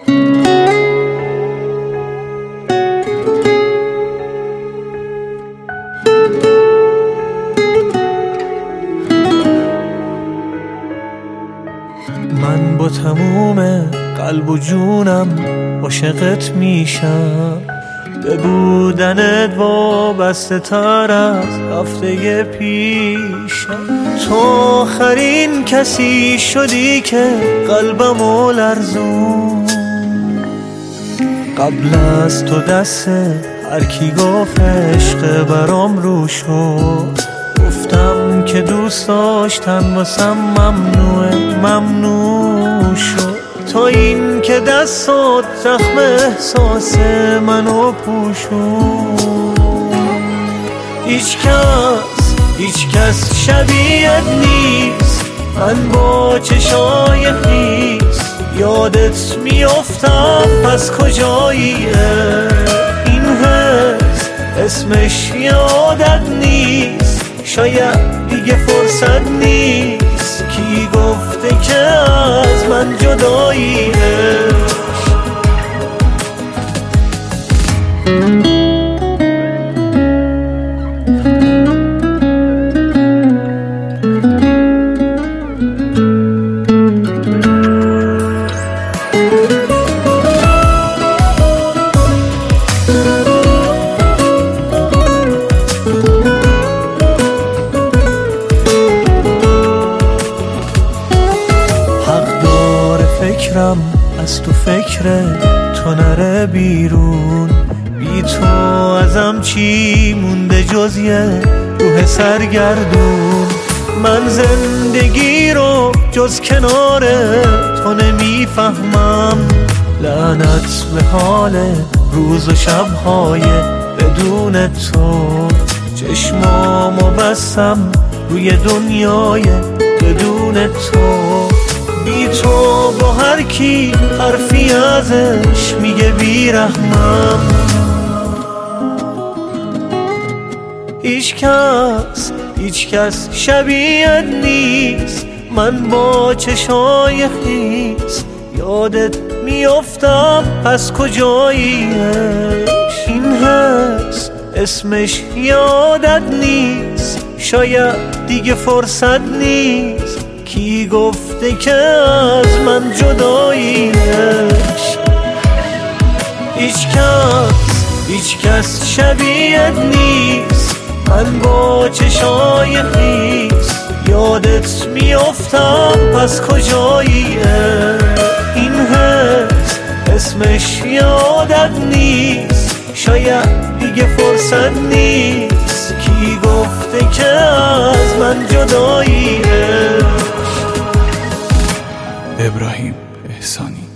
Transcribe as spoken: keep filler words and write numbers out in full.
من با تموم قلب و جونم عاشقت میشم، به بودنت وابسته تر از هفته پیشم. تو آخرین کسی شدی که قلبمو لرزون، قبل از تو دست هر کی گفت عشق برام رو شد. گفتم که دوست داشتن واسم ممنوعه، ممنوع شد. تا این که دستات زخم احساس منو پوشون. هیچ کس هیچ کس شبیهت نیست، من با چشای خیس یادت میافتم. پس کجاییه این حس؟ اسمش یادت نیست، شاید دیگه فرصت نیست. کی گفته که از من جداییه؟ فکرم از تو فکر تو نره بیرون. بی تو ازم چی مونده جز یه روح سرگردون. من زندگی رو جز کنار تو نمیفهمم. لعنت به حال روز و شبهای بدون تو. چشمامو بستم روی دنیای بدون تو. بی تو با هر کی حرفی ازش میگه بیرحمم. هیچ کس هیچ کس شبیهت نیست، من با چشای خیس یادت میافتم. پس کجاییش این حس؟ اسمش یادت نیست، شاید دیگه فرصت نیست. کی گفته که از من جداییش؟ هیچ کس هیچ کس شبیهت نیست، من با چشای خیس یادت میافتم. پس کجاییه این حس؟ اسمش یادت نیست، شاید دیگه فرصت نیست. کی گفته که از من جداییه؟ ابراهیم احسانی.